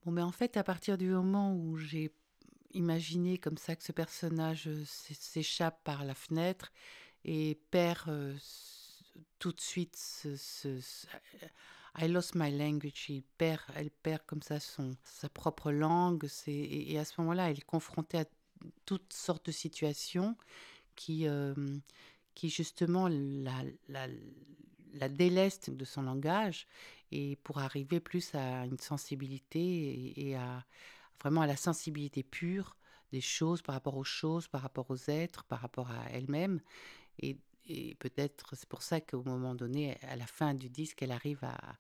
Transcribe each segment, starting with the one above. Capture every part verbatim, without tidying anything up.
Bon, mais en fait, à partir du moment où j'ai imaginé comme ça que ce personnage, heu, s'é s'échappe par la fenêtre et perd, heu, s tout de suite ce ce ce I lost my language, il perd elle perd comme ça son sa propre langue, c'est et et à ce moment-là, elle est confrontée à toutes sortes de situations qui, hem, qui justement la la la délestent de son langage et pour arriver plus à une sensibilité et et à vraiment à la sensibilité pure des choses, par rapport aux choses, par rapport aux êtres, par rapport à elle-même et et peut-être c'est pour ça qu'au moment donné, à la fin du disque, elle arrive à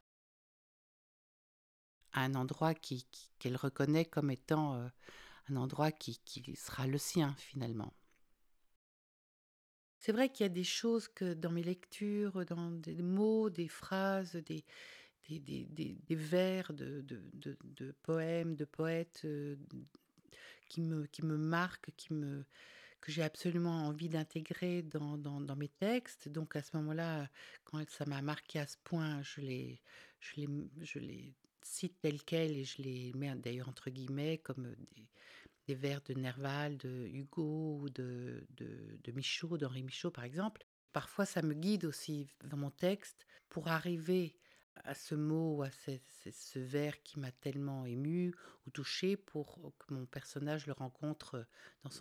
à un endroit qui qui qu'elle reconnaît comme étant, heu, un endroit qui qui sera le sien finalement. C'est vrai qu'il y a des choses que dans mes lectures, dans des mots, des phrases, des des des des des vers de de de de poèmes, de poètes, heu, qui me qui me marquent, qui me que j'ai absolument envie d'intégrer dans dans dans mes textes. Donc à ce moment-là, quand ça m'a marqué à ce point, je les je les je les cite tels quels et je les mets d'ailleurs entre guillemets comme, des des vers de Nerval, de Hugo ou de de de Michaud, d'Henri Michaud, par exemple. Parfois, ça me guide aussi dans mon texte pour arriver à ce mot ou à ce ce ce vers qui m'a tellement ému ou touché pour que mon personnage le rencontre dans